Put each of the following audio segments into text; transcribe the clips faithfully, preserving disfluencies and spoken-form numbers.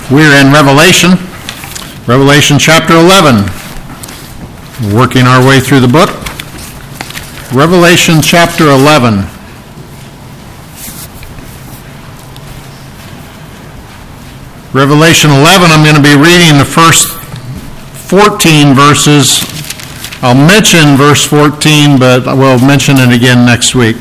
We're in Revelation, Revelation chapter eleven. Working our way through the book. Revelation chapter eleven. Revelation eleven, I'm going to be reading the first fourteen verses. I'll mention verse fourteen, but I will mention it again next week.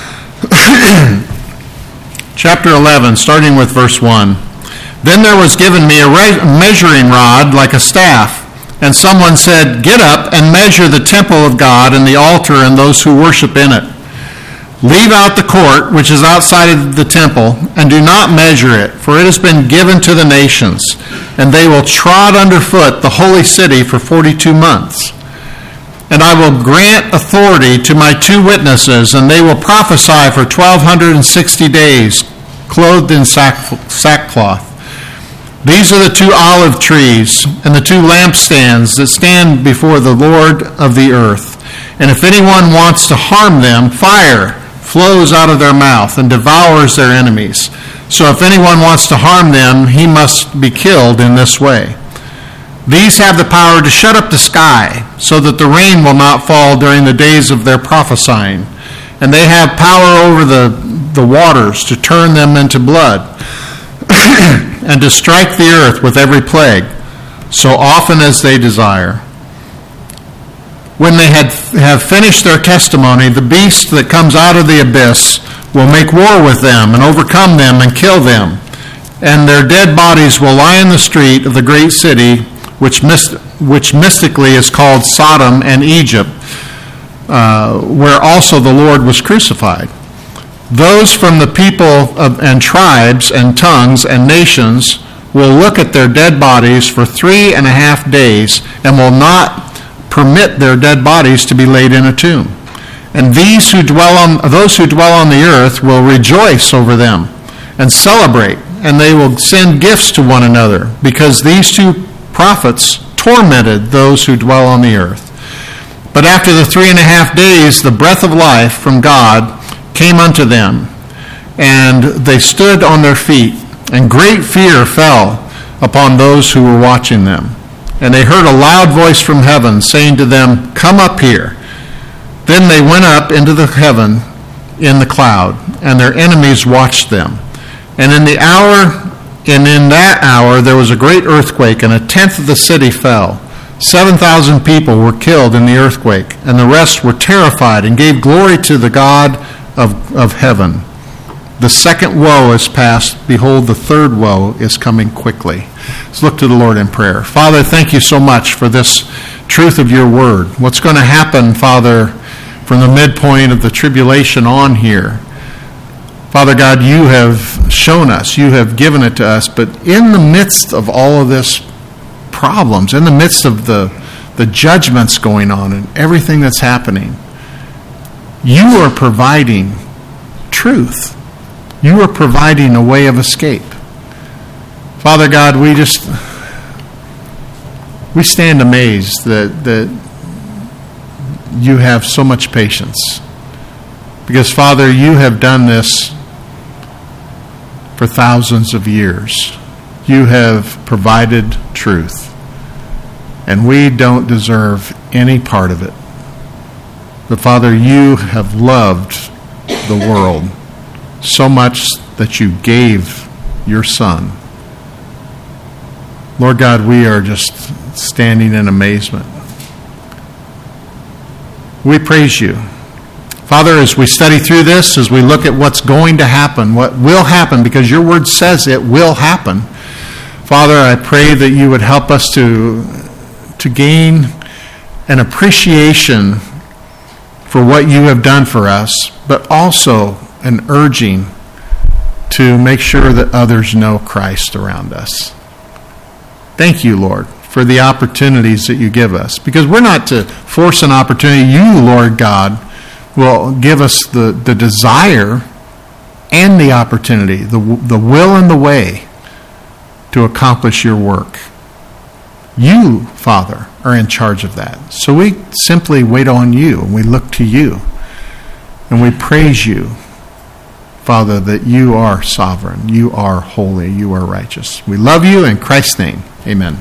Chapter eleven, starting with verse one. Then there was given me a measuring rod like a staff, and someone said, "Get up and measure the temple of God and the altar and those who worship in it. Leave out the court which is outside of the temple, and do not measure it, for it has been given to the nations, and they will trod underfoot the holy city for forty-two months. And I will grant authority to my two witnesses, and they will prophesy for twelve sixty days, clothed in sack, sackcloth. These are the two olive trees and the two lampstands that stand before the Lord of the earth. And if anyone wants to harm them, fire flows out of their mouth and devours their enemies. So if anyone wants to harm them, he must be killed in this way. These have the power to shut up the sky, so that the rain will not fall during the days of their prophesying. And they have power over the, the waters to turn them into blood, and to strike the earth with every plague, so often as they desire. When they had, have finished their testimony, the beast that comes out of the abyss will make war with them and overcome them and kill them. And their dead bodies will lie in the street of the great city, which, myst- which mystically is called Sodom and Egypt, uh, where also the Lord was crucified. Those from the people of, and tribes and tongues and nations will look at their dead bodies for three and a half days and will not permit their dead bodies to be laid in a tomb. And these who dwell on those who dwell on the earth will rejoice over them and celebrate, and they will send gifts to one another, because these two prophets tormented those who dwell on the earth. But after the three and a half days, the breath of life from God came unto them, and they stood on their feet, and great fear fell upon those who were watching them. And they heard a loud voice from heaven saying to them, "Come up here." Then they went up into the heaven in the cloud, and their enemies watched them. And in the hour, and in that hour there was a great earthquake, and a tenth of the city fell. Seven thousand people were killed in the earthquake, and the rest were terrified and gave glory to the God Of, of heaven. The second woe is past. Behold, the third woe is coming quickly. Let's look to the Lord in prayer. Father, thank you so much for this truth of your word. What's going to happen, Father, from the midpoint of the tribulation on here? Father God, you have shown us, you have given it to us, but in the midst of all of this problems, in the midst of the, the judgments going on and everything that's happening, you are providing truth. You are providing a way of escape. Father God, we just, we stand amazed that, that you have so much patience. Because, Father, you have done this for thousands of years. You have provided truth. And we don't deserve any part of it. But Father, you have loved the world so much that you gave your Son. Lord God, we are just standing in amazement. We praise you. Father, as we study through this, as we look at what's going to happen, what will happen, because your word says it will happen, Father, I pray that you would help us to, to gain an appreciation for what you have done for us, but also an urging to make sure that others know Christ around us. Thank you, Lord, for the opportunities that you give us, because we're not to force an opportunity. You, Lord God, will give us the, the desire and the opportunity, the, the will and the way to accomplish your work. You, Father, are in charge of that. So we simply wait on you, and we look to you, and we praise you Father, that you are sovereign, you are holy, you are righteous. We love you in Christ's name. Amen.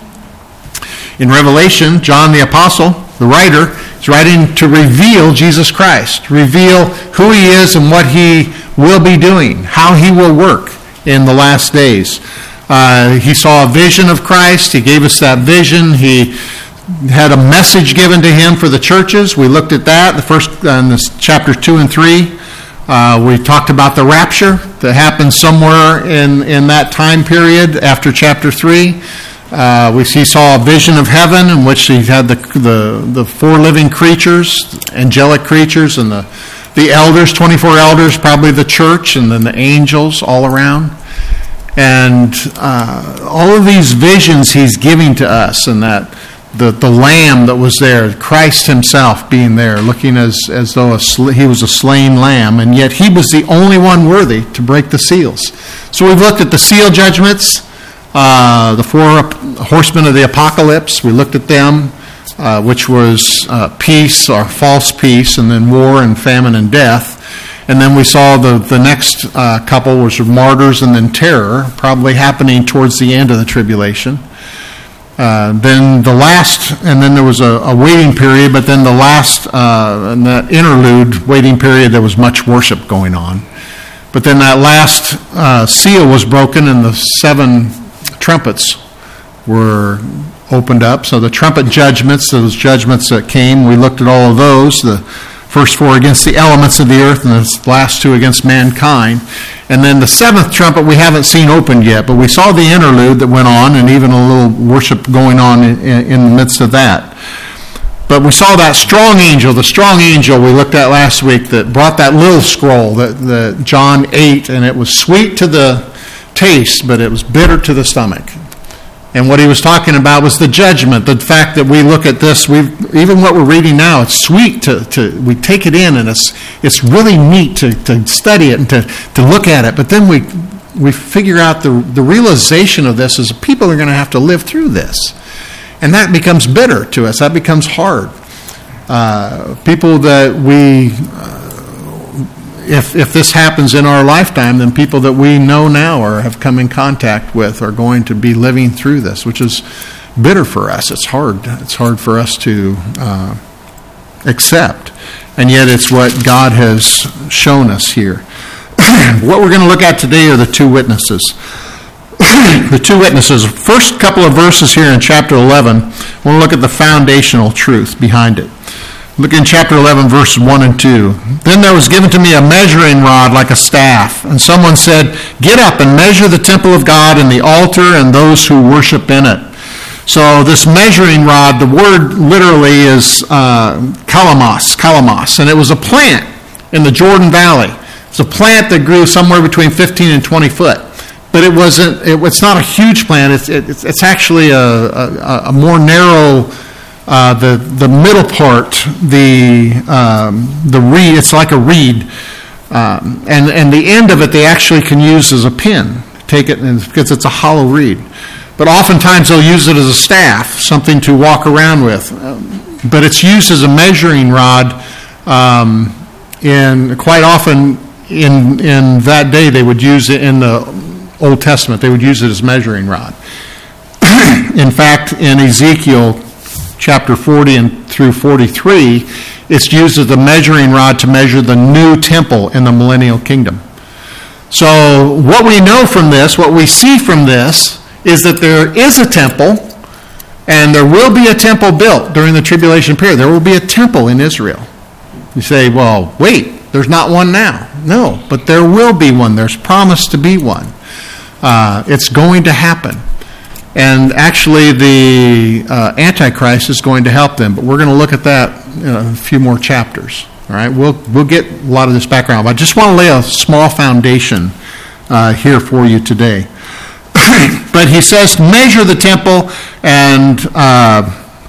In Revelation, John the Apostle, the writer, is writing to reveal Jesus Christ, reveal who he is and what he will be doing, how he will work in the last days. Uh, he saw a vision of Christ. He gave us that vision. He had a message given to him for the churches. We looked at that, the first uh, in this chapter two and three. Uh, we talked about the rapture that happened somewhere in, in that time period after chapter three. Uh, we see, saw a vision of heaven in which he had the, the, the four living creatures, angelic creatures, and the, the elders, twenty-four elders, probably the church, and then the angels all around. And uh, all of these visions he's giving to us, and that the, the lamb that was there, Christ himself being there, looking as, as though a sl- he was a slain lamb, and yet he was the only one worthy to break the seals. So we've looked at the seal judgments, Uh, the four horsemen of the apocalypse. We looked at them, uh, which was uh, peace or false peace, and then war and famine and death. And then we saw the, the next uh, couple, which were martyrs and then terror, probably happening towards the end of the tribulation. Uh, then the last, and then there was a, a waiting period, but then the last, uh, in that interlude waiting period, there was much worship going on. But then that last uh, seal was broken, and the seven trumpets were opened up. So the trumpet judgments, those judgments that came, we looked at all of those. The first four against the elements of the earth, and the last two against mankind. And then the seventh trumpet we haven't seen opened yet, but we saw the interlude that went on, and even a little worship going on in, in the midst of that. But we saw that strong angel, the strong angel we looked at last week that brought that little scroll that, that John ate, and it was sweet to the taste, but it was bitter to the stomach. And what he was talking about was the judgment, the fact that we look at this, we even what we're reading now, it's sweet to, to we take it in, and it's it's really neat to, to study it and to, to look at it. But then we we figure out the, the realization of this is people are going to have to live through this. And that becomes bitter to us. That becomes hard. Uh, people that we... Uh, If if this happens in our lifetime, then people that we know now or have come in contact with are going to be living through this, which is bitter for us. It's hard. It's hard for us to uh, accept. And yet it's what God has shown us here. What we're going to look at today are the two witnesses. The two witnesses. First couple of verses here in chapter eleven, we'll look at the foundational truth behind it. Look in chapter eleven, verses one and two. Then there was given to me a measuring rod like a staff, and someone said, "Get up and measure the temple of God and the altar and those who worship in it." So this measuring rod, the word literally is uh, kalamos, kalamos, and it was a plant in the Jordan Valley. It's a plant that grew somewhere between fifteen and twenty foot. But it wasn't. It, it's not a huge plant. It's it's, it's actually a, a, a more narrow. Uh, the the middle part, the um, the reed, it's like a reed, um, and and the end of it they actually can use as a pin. Take it and, because it's a hollow reed. But oftentimes they'll use it as a staff, something to walk around with. Um, but it's used as a measuring rod. Um, and quite often in in that day they would use it in the Old Testament. They would use it as measuring rod. In fact, in Ezekiel chapter forty and through forty-three, it's used as a measuring rod to measure the new temple in the millennial kingdom. So what we know from this, what we see from this, is that there is a temple, and there will be a temple built during the tribulation period. There will be a temple in Israel. You say, well, wait, there's not one now. No, but there will be one. There's promised to be one. Uh, it's going to happen. And actually, the uh, Antichrist is going to help them. But we're going to look at that in a few more chapters. All right, we'll we'll get a lot of this background. But I just want to lay a small foundation uh, here for you today. But he says, measure the temple and uh,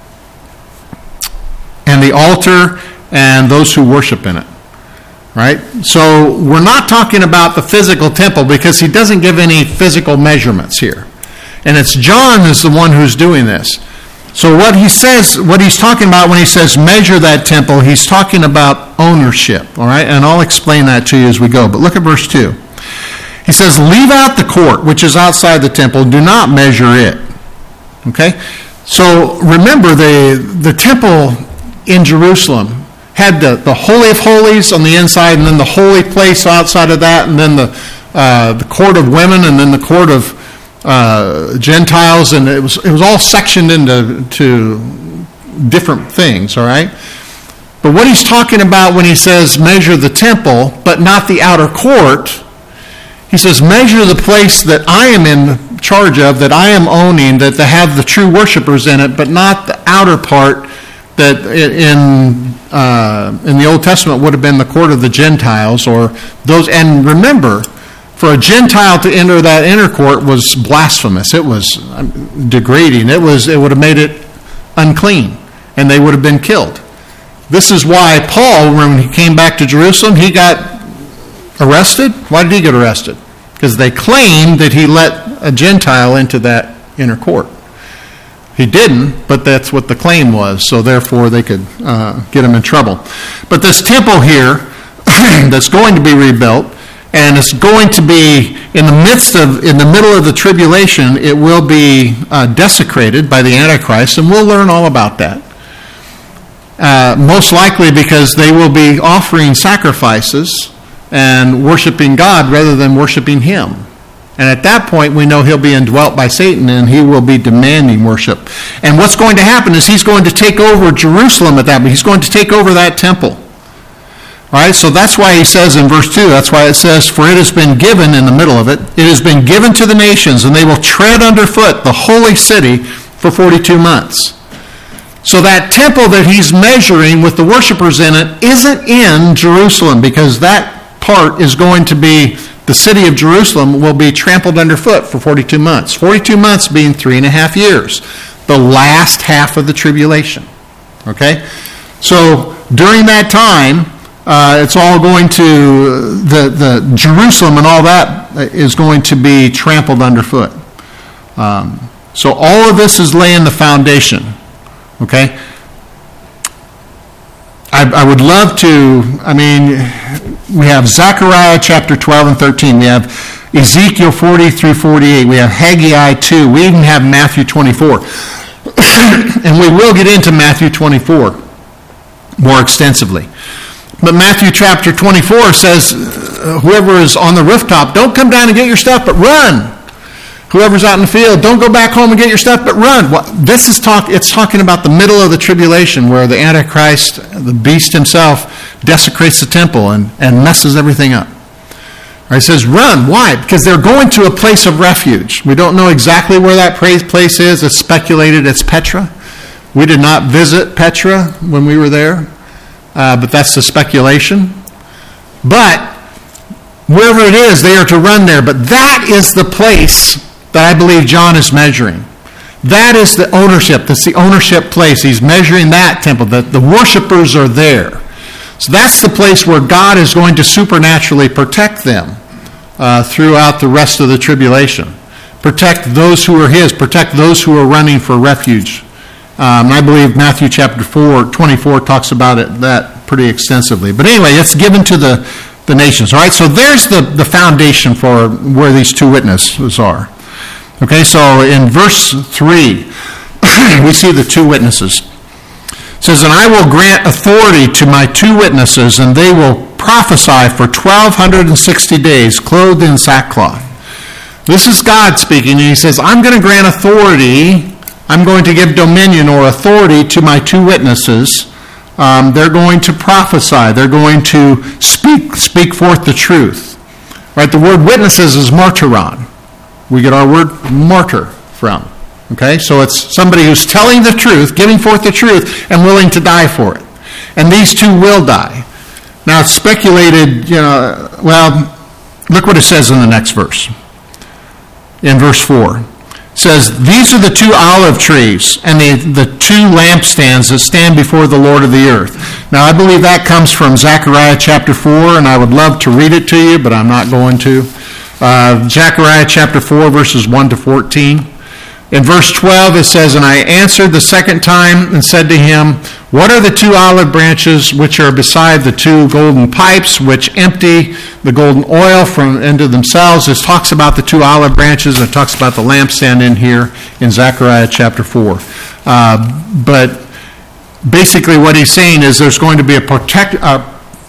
and the altar and those who worship in it. Right? So we're not talking about the physical temple because he doesn't give any physical measurements here. And it's John is the one who's doing this. So what he says, what he's talking about when he says measure that temple, he's talking about ownership, all right? And I'll explain that to you as we go. But look at verse two. He says, leave out the court, which is outside the temple. Do not measure it. Okay? So remember, the, the temple in Jerusalem had the, the Holy of Holies on the inside, and then the holy place outside of that, and then the, uh, the court of women, and then the court of Uh, Gentiles, and it was it was all sectioned into to different things, all right? But what he's talking about when he says measure the temple, but not the outer court, he says measure the place that I am in charge of, that I am owning, that they have the true worshipers in it, but not the outer part that in uh, in the Old Testament would have been the court of the Gentiles, or those. And remember, for a Gentile to enter that inner court was blasphemous. It was degrading. It was. It would have made it unclean, and they would have been killed. This is why Paul, when he came back to Jerusalem, he got arrested. Why did he get arrested? Because they claimed that he let a Gentile into that inner court. He didn't, but that's what the claim was, so therefore they could uh, get him in trouble. But this temple here that's going to be rebuilt, and it's going to be in the midst of, in the middle of the tribulation, it will be uh, desecrated by the Antichrist, and we'll learn all about that. Uh, most likely because they will be offering sacrifices and worshiping God rather than worshiping him. And at that point, we know he'll be indwelt by Satan, and he will be demanding worship. And what's going to happen is he's going to take over Jerusalem at that point. He's going to take over that temple. All right, so that's why he says in verse two, that's why it says, for it has been given, in the middle of it, it has been given to the nations, and they will tread underfoot the holy city for forty-two months. So that temple that he's measuring with the worshipers in it isn't in Jerusalem, because that part is going to be, the city of Jerusalem will be trampled underfoot for forty-two months. forty-two months being three and a half years, the last half of the tribulation. Okay? So during that time, Uh, it's all going to, the, the Jerusalem and all that is going to be trampled underfoot. Um, so all of this is laying the foundation. Okay? I, I would love to, I mean, we have Zechariah chapter twelve and thirteen. We have Ezekiel forty through forty-eight. We have Haggai two. We even have Matthew twenty-four. And we will get into Matthew twenty-four more extensively. But Matthew chapter twenty-four says, uh, whoever is on the rooftop, don't come down and get your stuff, but run. Whoever's out in the field, don't go back home and get your stuff, but run. Well, this is talk. It's talking about the middle of the tribulation, where the Antichrist, the beast himself, desecrates the temple and, and messes everything up. Right, it says run. Why? Because they're going to a place of refuge. We don't know exactly where that place is. It's speculated it's Petra. We did not visit Petra when we were there. Uh, but that's the speculation. But wherever it is, they are to run there. But that is the place that I believe John is measuring. That is the ownership. That's the ownership place. He's measuring that temple. That the worshipers are there. So that's the place where God is going to supernaturally protect them uh, throughout the rest of the tribulation. Protect those who are his. Protect those who are running for refuge. Um, I believe Matthew chapter four, twenty-four talks about it that pretty extensively. But anyway, it's given to the, the nations. All right, so there's the, the foundation for where these two witnesses are. Okay, so in verse three, we see the two witnesses. It says, and I will grant authority to my two witnesses, and they will prophesy for twelve sixty days, clothed in sackcloth. This is God speaking, and he says, I'm going to grant authority. I'm going to give dominion or authority to my two witnesses. Um, they're going to prophesy. They're going to speak speak forth the truth. Right? The word witnesses is martyron. We get our word martyr from. Okay? So it's somebody who's telling the truth, giving forth the truth, and willing to die for it. And these two will die. Now it's speculated, you know, well, look what it says in the next verse. In verse four. Says, these are the two olive trees and the, the two lampstands that stand before the Lord of the earth. Now, I believe that comes from Zechariah chapter four, and I would love to read it to you, but I'm not going to. Uh, Zechariah chapter four, verses one to fourteen. In verse twelve it says, "And I answered the second time and said to him, What are the two olive branches which are beside the two golden pipes which empty the golden oil from into themselves?" This talks about the two olive branches. It talks about the lampstand in here in Zechariah chapter four. Uh, but basically what he's saying is there's going to be a protect, uh,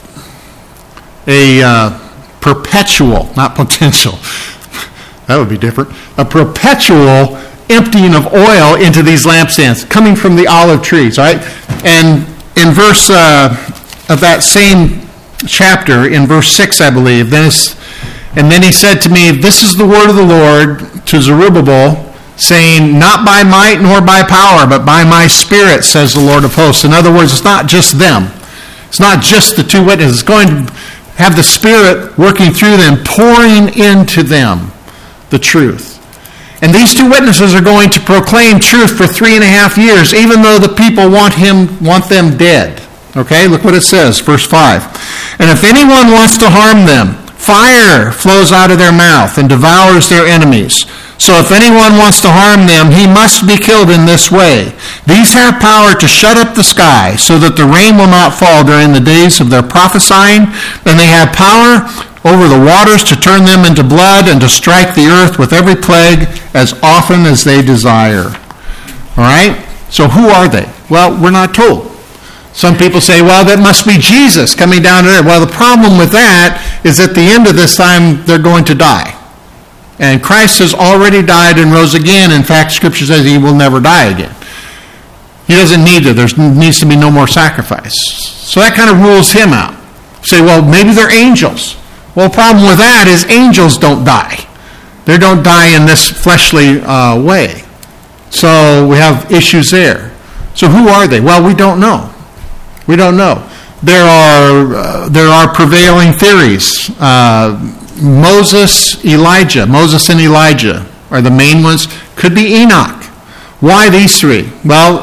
a uh, perpetual, not potential, that would be different, a perpetual emptying of oil into these lampstands coming from the olive trees, right? And in verse uh, of that same chapter, in verse six, I believe, then and then he said to me, "This is the word of the Lord to Zerubbabel, saying, Not by might nor by power, but by my Spirit, says the Lord of hosts." In other words, it's not just them. It's not just the two witnesses. It's going to have the Spirit working through them, pouring into them the truth. And these two witnesses are going to proclaim truth for three and a half years, even though the people want him, want them dead. Okay, look what it says, verse five. "And if anyone wants to harm them, fire flows out of their mouth and devours their enemies. So if anyone wants to harm them, he must be killed in this way. These have power to shut up the sky so that the rain will not fall during the days of their prophesying, and they have power over the waters to turn them into blood and to strike the earth with every plague as often as they desire." All right? So who are they? Well, we're not told. Some people say, well, that must be Jesus coming down to earth. Well, the problem with that is at the end of this time, they're going to die. And Christ has already died and rose again. In fact, Scripture says he will never die again. He doesn't need to. There needs to be no more sacrifice. So that kind of rules him out. Say, well, maybe they're angels. Well, the problem with that is angels don't die. They don't die in this fleshly uh, way. So we have issues there. So who are they? Well, we don't know. We don't know. There are uh, there are prevailing theories. Uh, Moses, Elijah. Moses and Elijah are the main ones. Could be Enoch. Why these three? Well,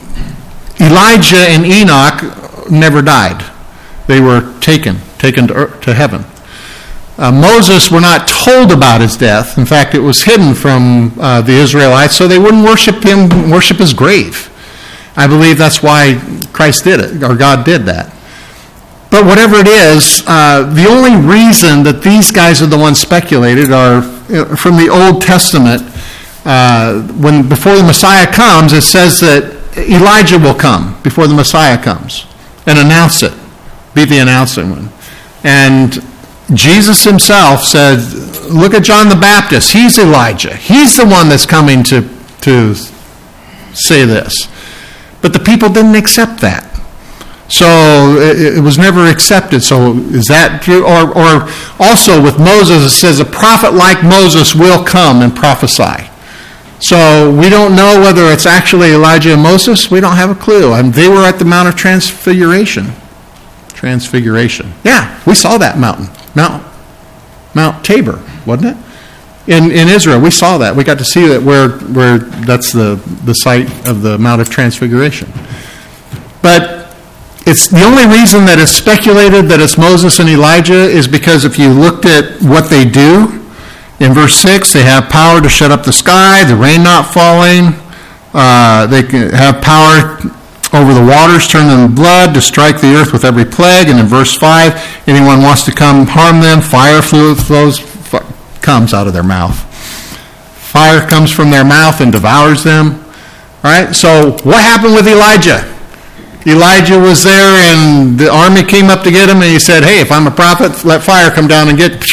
Elijah and Enoch never died. They were taken, taken to, earth, to heaven. Uh, Moses, we're not told about his death. In fact, it was hidden from uh, the Israelites, so they wouldn't worship him, worship his grave. I believe that's why Christ did it, or God did that. But whatever it is, uh, the only reason that these guys are the ones speculated are uh, from the Old Testament. Uh, when before the Messiah comes, it says that Elijah will come before the Messiah comes and announce it, be the announcing one. And Jesus himself said, look at John the Baptist. He's Elijah. He's the one that's coming to, to say this. But the people didn't accept that. So it, it was never accepted. So is that true? Or, or also with Moses, it says a prophet like Moses will come and prophesy. So we don't know whether it's actually Elijah and Moses. We don't have a clue. And they were at the Mount of Transfiguration. Transfiguration. Yeah, we saw that mountain. Mount Mount Tabor, wasn't it? In in Israel, we saw that. We got to see that where where that's the, the site of the Mount of Transfiguration. But it's the only reason that it's speculated that it's Moses and Elijah is because if you looked at what they do, in verse six, they have power to shut up the sky, the rain not falling. Uh, they can have power over the waters, turn them to blood, to strike the earth with every plague. And in verse five, anyone wants to come harm them, fire flows, comes out of their mouth. Fire comes from their mouth and devours them. All right, so what happened with Elijah? Elijah was there and the army came up to get him and he said, hey, if I'm a prophet, let fire come down and get...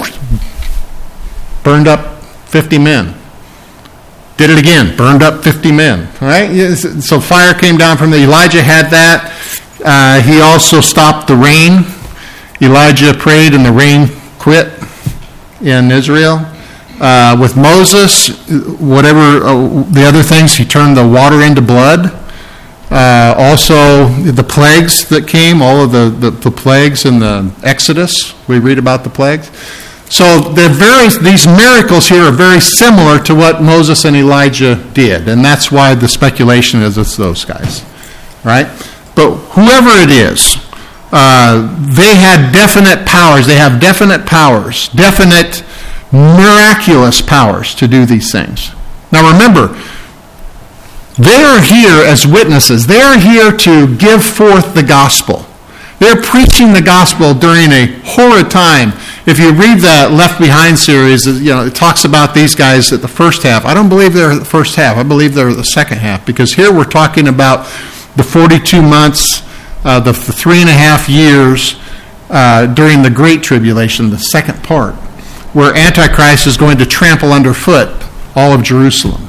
Burned up fifty men. Did it again, burned up fifty men. All right? So fire came down from the... Elijah had that. Uh, he also stopped the rain. Elijah prayed and the rain quit in Israel. Uh, with Moses, whatever uh, the other things, he turned the water into blood. Uh, also, the plagues that came, all of the, the, the plagues in the Exodus, we read about the plagues. So they're very, these miracles here are very similar to what Moses and Elijah did, and that's why the speculation is it's those guys, right? But whoever it is, uh, they had definite powers. They have definite powers, definite miraculous powers to do these things. Now remember, they're here as witnesses. They're here to give forth the gospel. They're preaching the gospel during a horrid time. If you read that Left Behind series, you know, it talks about these guys at the first half. I don't believe they're the first half. I believe they're the second half, because here we're talking about the forty-two months, uh, the, the three and a half years uh, during the Great Tribulation, the second part, where Antichrist is going to trample underfoot all of Jerusalem.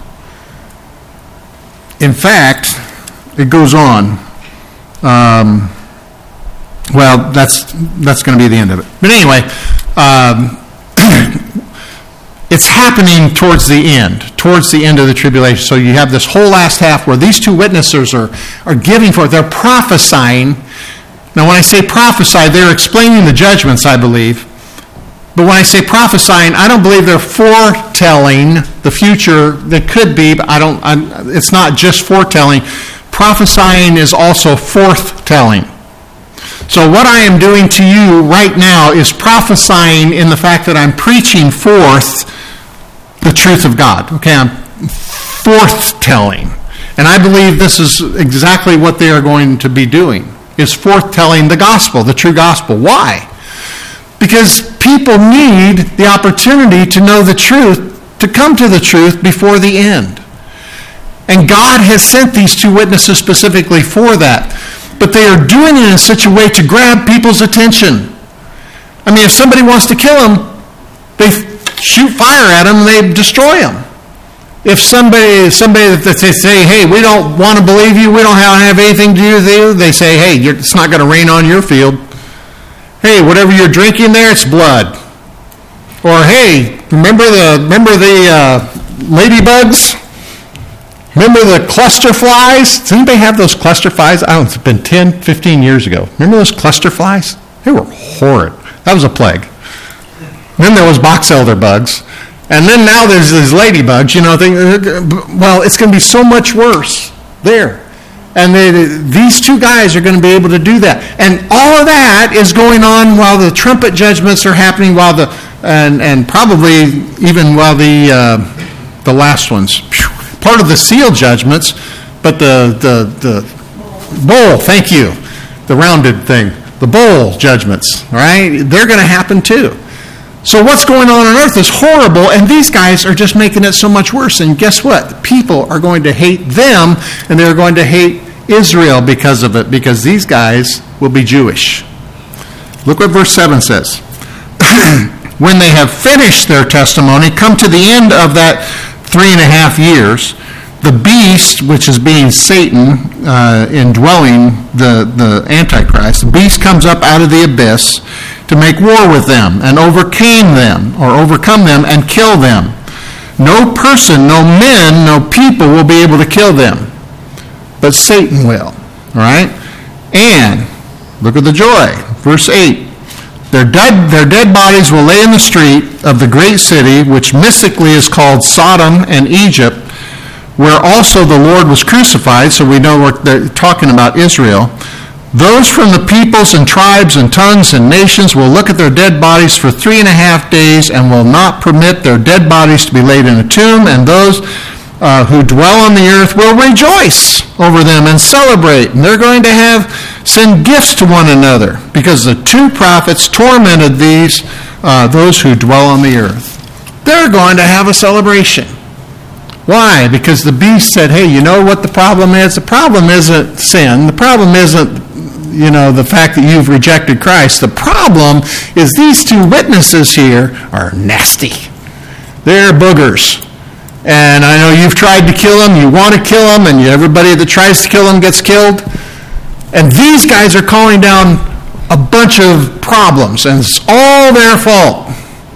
In fact, it goes on. Um, well, that's that's going to be the end of it. But anyway, um, it's happening towards the end, towards the end of the tribulation. So you have this whole last half where these two witnesses are, are giving forth, they're prophesying. Now, when I say prophesy, they're explaining the judgments, I believe. But when I say prophesying, I don't believe they're foretelling the future. They could be, but I don't. I'm, it's not just foretelling. Prophesying is also forthtelling. So what I am doing to you right now is prophesying in the fact that I'm preaching forth the truth of God. Okay, I'm forthtelling, and I believe this is exactly what they are going to be doing: is forthtelling the gospel, the true gospel. Why? Because people need the opportunity to know the truth, to come to the truth before the end. And God has sent these two witnesses specifically for that. But they are doing it in such a way to grab people's attention. I mean, if somebody wants to kill them, they shoot fire at them and they destroy them. If somebody, somebody that they say, hey, we don't want to believe you, we don't have anything to do with you, they say, hey, you're, it's not going to rain on your field. Hey, whatever you're drinking there, it's blood. Or, hey, remember the remember the uh, ladybugs? Remember the cluster flies? Does anybody have those cluster flies? I don't know, it's been ten, fifteen years ago. Remember those cluster flies? They were horrid. That was a plague. Then there was box elder bugs. And then now there's these ladybugs, you know. Thing, well, it's going to be so much worse there. And they, these two guys are going to be able to do that. And all of that is going on while the trumpet judgments are happening, while the and and probably even while the uh, the last ones, part of the seal judgments, but the the the bowl. Thank you, the rounded thing, the bowl judgments. Right, they're going to happen too. So what's going on on earth is horrible, and these guys are just making it so much worse. And guess what? People are going to hate them, and they're going to hate Israel because of it, because these guys will be Jewish. Look what verse seven says. When they have finished their testimony, come to the end of that three and a half years, the beast, which is being Satan, uh, indwelling the, the Antichrist, the beast comes up out of the abyss to make war with them, and overcame them, or overcome them, and kill them. No person, no men, no people will be able to kill them, but Satan will. All right? And, look at the joy. Verse eight. Their dead, their dead bodies will lay in the street of the great city, which mystically is called Sodom and Egypt, where also the Lord was crucified, so we know we're they're talking about Israel. Those from the peoples and tribes and tongues and nations will look at their dead bodies for three and a half days and will not permit their dead bodies to be laid in a tomb, and those uh, who dwell on the earth will rejoice over them and celebrate. And they're going to have send gifts to one another, because the two prophets tormented these uh, those who dwell on the earth. They're going to have a celebration. Why? Because the beast said, hey, you know what the problem is? The problem isn't sin. The problem isn't, you know, the fact that you've rejected Christ. The problem is these two witnesses here are nasty. They're boogers. And I know you've tried to kill them, you want to kill them, and everybody that tries to kill them gets killed. And these guys are calling down a bunch of problems, and it's all their fault.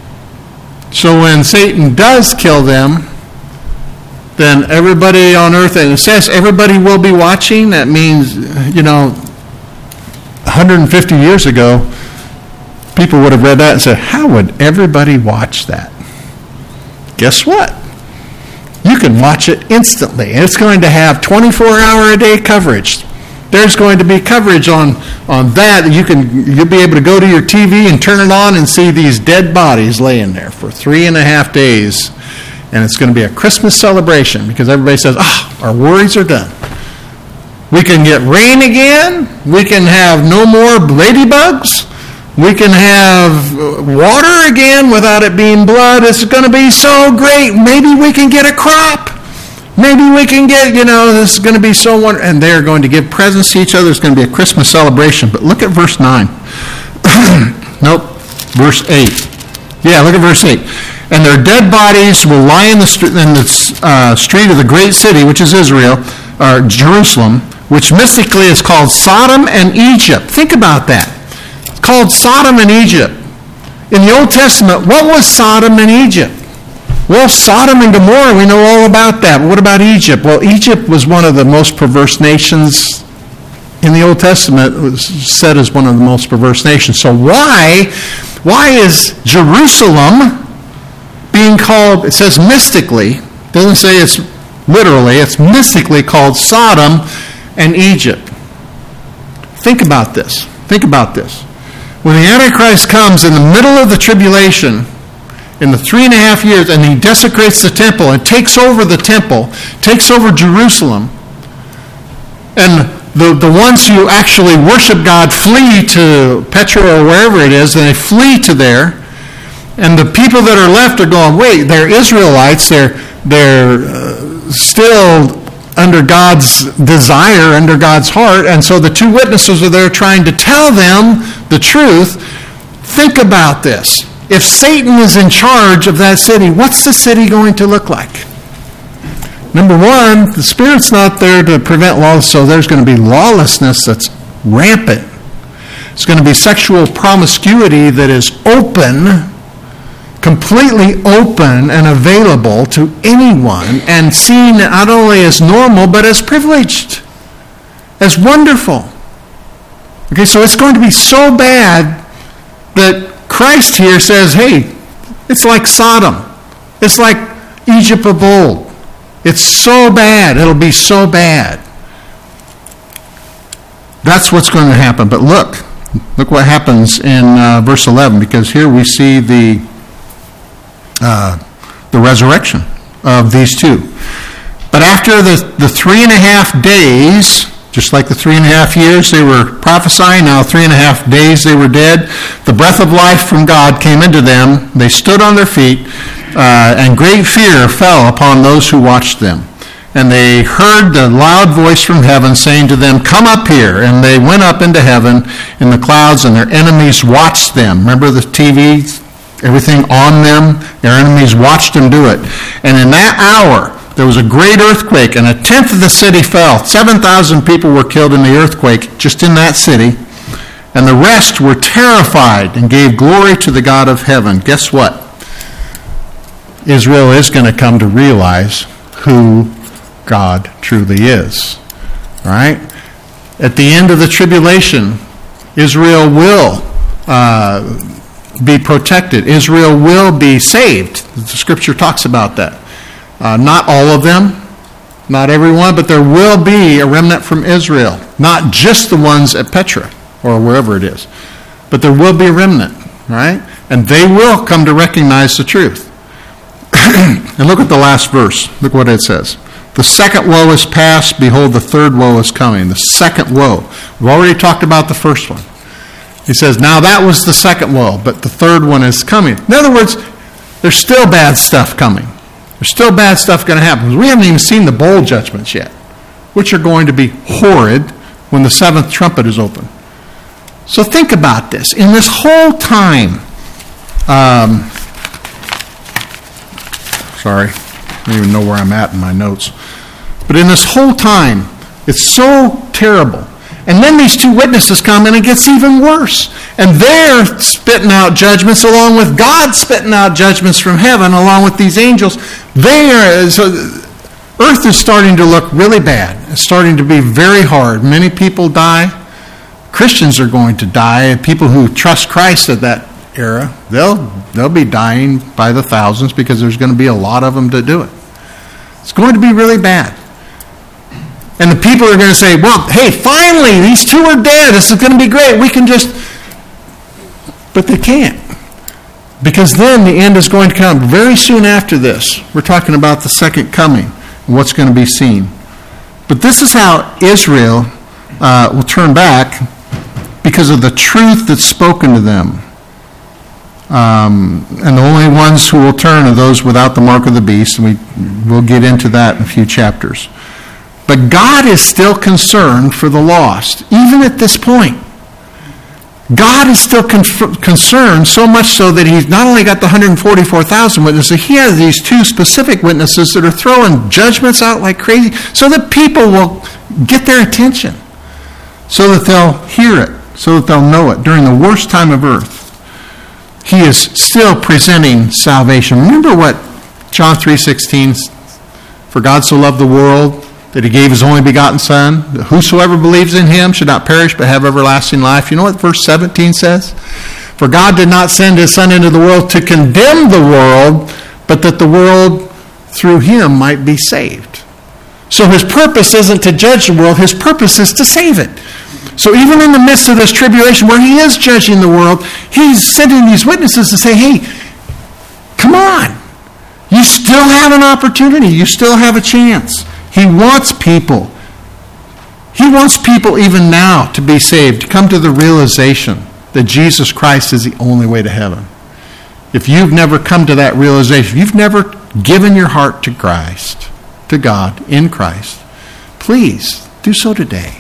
So when Satan does kill them, then everybody on earth, and it says everybody will be watching. That means, you know, one hundred fifty years ago, people would have read that and said, how would everybody watch that? Guess what? You can watch it instantly. And it's going to have twenty-four hour a day coverage. There's going to be coverage on, on that. You can, you'll be able to go to your T V and turn it on and see these dead bodies laying there for three and a half days. And it's going to be a Christmas celebration because everybody says, ah, our worries are done. We can get rain again. We can have no more ladybugs. We can have water again without it being blood. It's going to be so great. Maybe we can get a crop. Maybe we can get, you know, this is going to be so wonderful. And they're going to give presents to each other. It's going to be a Christmas celebration. But look at verse nine. Nope, verse eight. Yeah, look at verse eight. And their dead bodies will lie in the, st- in the uh, street of the great city, which is Israel, or Jerusalem, which mystically is called Sodom and Egypt. Think about that. It's called Sodom and Egypt. In the Old Testament, what was Sodom and Egypt? Well, Sodom and Gomorrah, we know all about that. But what about Egypt? Well, Egypt was one of the most perverse nations in the Old Testament. It was said as one of the most perverse nations. So why, why is Jerusalem being called, it says mystically, it doesn't say it's literally, it's mystically called Sodom and Egypt. Think about this. Think about this. When the Antichrist comes in the middle of the tribulation, in the three and a half years, and he desecrates the temple and takes over the temple, takes over Jerusalem, and the, the ones who actually worship God flee to Petra or wherever it is, and they flee to there, and the people that are left are going, wait, they're Israelites, they're, they're uh, still under God's desire, under God's heart, and so the two witnesses are there trying to tell them the truth. Think about this. If Satan is in charge of that city, what's the city going to look like? Number one, the Spirit's not there to prevent law, so there's going to be lawlessness that's rampant. It's going to be sexual promiscuity that is open, completely open and available to anyone and seen not only as normal but as privileged, as wonderful. Okay, so it's going to be so bad that Christ here says, hey, it's like Sodom. It's like Egypt of old. It's so bad. It'll be so bad. That's what's going to happen. But look, look what happens in uh, verse eleven, because here we see the uh, the resurrection of these two. But after the, the three and a half days, just like the three and a half years they were prophesying, now three and a half days they were dead, the breath of life from God came into them. They stood on their feet, uh, and great fear fell upon those who watched them. And they heard the loud voice from heaven saying to them, come up here. And they went up into heaven in the clouds, and their enemies watched them. Remember the T V, everything on them? Their enemies watched them do it. And in that hour, there was a great earthquake, and a tenth of the city fell. seven thousand people were killed in the earthquake just in that city. And the rest were terrified and gave glory to the God of heaven. Guess what? Israel is going to come to realize who God truly is. All right? At the end of the tribulation, Israel will uh, be protected. Israel will be saved. The Scripture talks about that. Uh, not all of them, not everyone, but there will be a remnant from Israel. Not just the ones at Petra or wherever it is, but there will be a remnant, right? And they will come to recognize the truth. And look at the last verse. Look what it says. The second woe is past. Behold, the third woe is coming. The second woe. We've already talked about the first one. He says, now that was the second woe, but the third one is coming. In other words, there's still bad stuff coming. There's still bad stuff going to happen. We haven't even seen the bowl judgments yet, which are going to be horrid when the seventh trumpet is open. So think about this. In this whole time, um, sorry, I don't even know where I'm at in my notes. But in this whole time, it's so terrible. And then these two witnesses come and it gets even worse. And they're spitting out judgments along with God spitting out judgments from heaven along with these angels. They are, so earth is starting to look really bad. It's starting to be very hard. Many people die. Christians are going to die. And people who trust Christ at that era, they'll, they'll be dying by the thousands because there's going to be a lot of them to do it. It's going to be really bad. And the people are going to say, well, hey, finally, these two are dead. This is going to be great. We can just... But they can't. Because then the end is going to come very soon after this. We're talking about the second coming and what's going to be seen. But this is how Israel uh, will turn back because of the truth that's spoken to them. Um, and the only ones who will turn are those without the mark of the beast, and we, we'll get into that in a few chapters. But God is still concerned for the lost, even at this point. God is still conf- concerned, so much so that he's not only got the one hundred forty-four thousand witnesses, he has these two specific witnesses that are throwing judgments out like crazy so that people will get their attention, so that they'll hear it, so that they'll know it during the worst time of earth. He is still presenting salvation. Remember what John three sixteen, for God so loved the world that he gave his only begotten Son, that whosoever believes in him should not perish but have everlasting life. You know what verse seventeen says? For God did not send his Son into the world to condemn the world, but that the world through him might be saved. So his purpose isn't to judge the world, his purpose is to save it. So even in the midst of this tribulation where he is judging the world, he's sending these witnesses to say, hey, come on. You still have an opportunity. You still have a chance. He wants people. He wants people even now to be saved, to come to the realization that Jesus Christ is the only way to heaven. If you've never come to that realization, if you've never given your heart to Christ, to God in Christ, please do so today.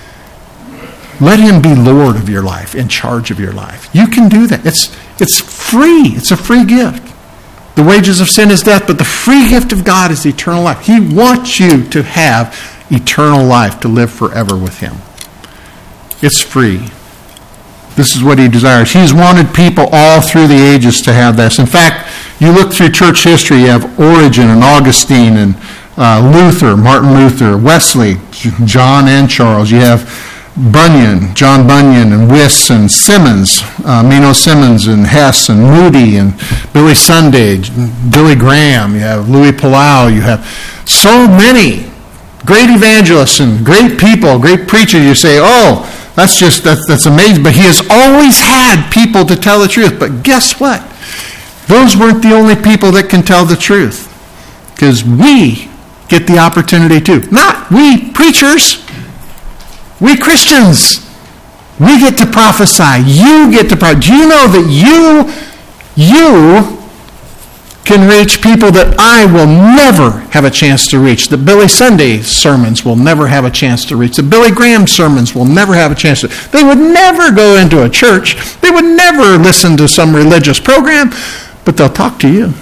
Let him be Lord of your life, in charge of your life. You can do that. It's, it's free. It's a free gift. The wages of sin is death, but the free gift of God is eternal life. He wants you to have eternal life, to live forever with him. It's free. This is what he desires. He's wanted people all through the ages to have this. In fact, you look through church history, you have Origen and Augustine and uh, Luther, Martin Luther, Wesley, John and Charles. You have Bunyan, John Bunyan, and Wyss and Simmons, uh, Meno Simmons and Hess and Moody and Billy Sunday, Billy Graham. You have Louis Palau. You have so many great evangelists and great people, great preachers. You say, oh, that's just, that's, that's amazing. But he has always had people to tell the truth. But guess what? Those weren't the only people that can tell the truth. Because we get the opportunity too. Not we preachers. We Christians, we get to prophesy. You get to prophesy. Do you know that you, you can reach people that I will never have a chance to reach, that Billy Sunday sermons will never have a chance to reach, that Billy Graham sermons will never have a chance to. They would never go into a church. They would never listen to some religious program, but they'll talk to you.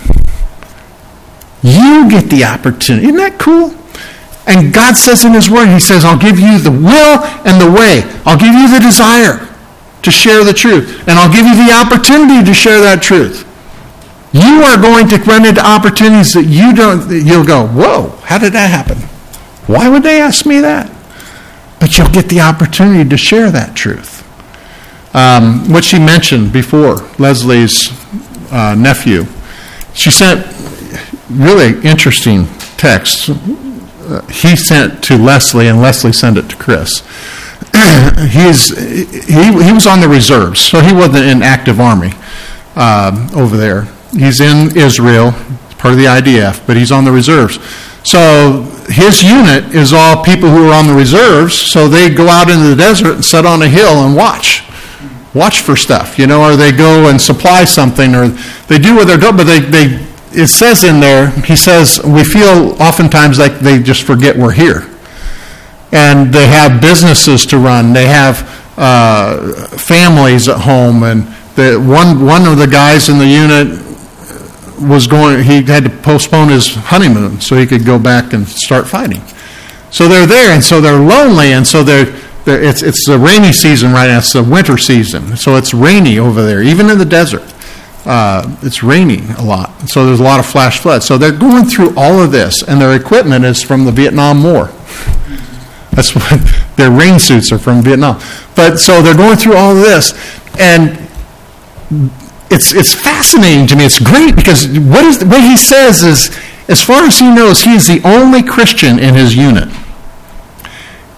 You get the opportunity. Isn't that cool? And God says in his word, he says, I'll give you the will and the way. I'll give you the desire to share the truth. And I'll give you the opportunity to share that truth. You are going to run into opportunities that you don't, you'll go, whoa, how did that happen? Why would they ask me that? But you'll get the opportunity to share that truth. Um, what she mentioned before, Leslie's uh, nephew, she sent really interesting texts. Uh, he sent to Leslie, and Leslie sent it to Chris. He's he he was on the reserves, so he wasn't in active army uh, over there. He's in Israel, part of the I D F, but he's on the reserves. So his unit is all people who are on the reserves, so they go out into the desert and sit on a hill and watch. Watch for stuff, you know, or they go and supply something, or they do what they're doing, but they, they it says in there, he says, we feel oftentimes like they just forget we're here. And they have businesses to run. They have uh, families at home. And the, one one of the guys in the unit was going, he had to postpone his honeymoon so he could go back and start fighting. So they're there, and so they're lonely, and so they're, they're it's it's the rainy season right now. It's the winter season. So it's rainy over there, even in the desert. Uh, it's raining a lot, so there's a lot of flash floods. So they're going through all of this, and their equipment is from the Vietnam War. That's what their rain suits are from Vietnam. But so they're going through all of this, and it's it's fascinating to me. It's great because what is what he says is, as far as he knows, he is the only Christian in his unit.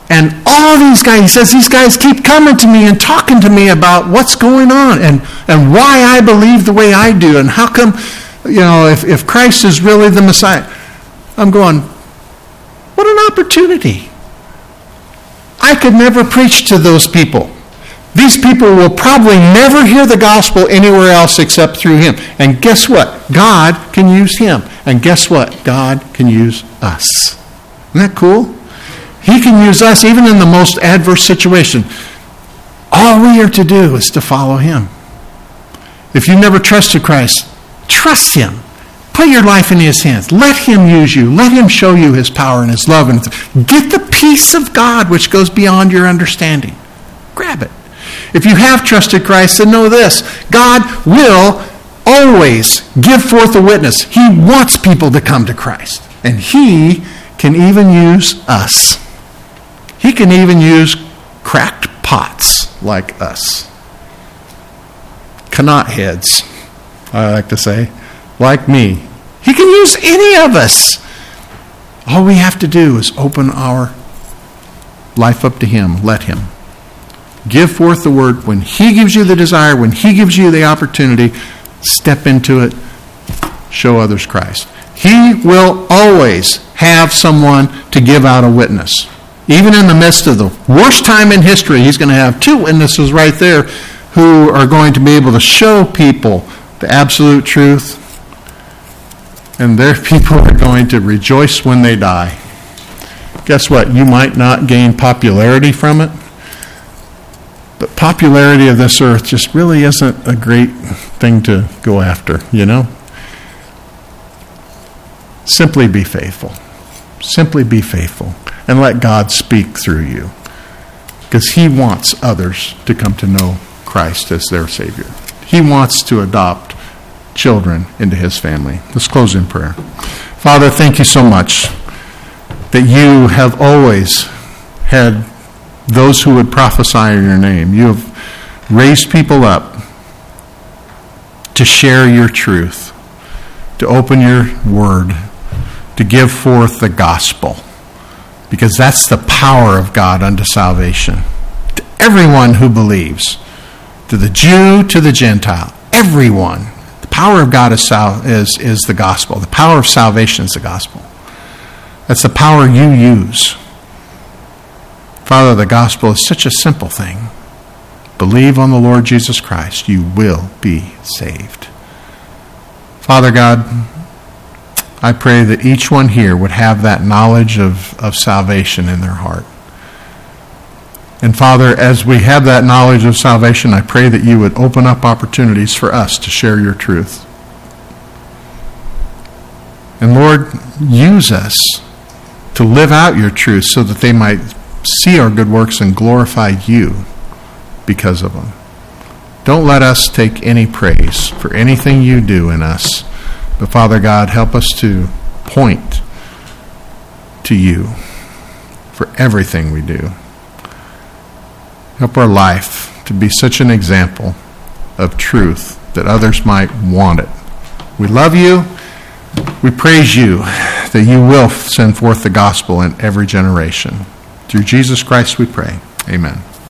And all these guys, he says, these guys keep coming to me and talking to me about what's going on and, and why I believe the way I do and how come, you know, if, if Christ is really the Messiah. I'm going, what an opportunity. I could never preach to those people. These people will probably never hear the gospel anywhere else except through him. And guess what? God can use him. And guess what? God can use us. Isn't that cool? He can use us even in the most adverse situation. All we are to do is to follow him. If you never trusted Christ, trust him. Put your life in his hands. Let him use you. Let him show you his power and his love. And get the peace of God which goes beyond your understanding. Grab it. If you have trusted Christ, then know this. God will always give forth a witness. He wants people to come to Christ. And he can even use us. He can even use cracked pots like us. Knot heads, I like to say, like me. He can use any of us. All we have to do is open our life up to him. Let him. Give forth the word. When he gives you the desire, when he gives you the opportunity, step into it. Show others Christ. He will always have someone to give out a witness. Even in the midst of the worst time in history, he's going to have two witnesses right there who are going to be able to show people the absolute truth. And their people are going to rejoice when they die. Guess what? You might not gain popularity from it. But popularity of this earth just really isn't a great thing to go after, you know? Simply be faithful. Simply be faithful. And let God speak through you. Because he wants others to come to know Christ as their Savior. He wants to adopt children into his family. Let's close in prayer. Father, thank you so much that you have always had those who would prophesy in your name. You have raised people up to share your truth, to open your word, to give forth the gospel, because that's the power of God unto salvation. To everyone who believes, to the Jew, to the Gentile, everyone. The power of God is, sal- is, is the gospel. The power of salvation is the gospel. That's the power you use. Father, the gospel is such a simple thing. Believe on the Lord Jesus Christ. You will be saved. Father God, I pray that each one here would have that knowledge of, of salvation in their heart. And Father, as we have that knowledge of salvation, I pray that you would open up opportunities for us to share your truth. And Lord, use us to live out your truth so that they might see our good works and glorify you because of them. Don't let us take any praise for anything you do in us. But Father God, help us to point to you for everything we do. Help our life to be such an example of truth that others might want it. We love you. We praise you that you will send forth the gospel in every generation. Through Jesus Christ we pray. Amen.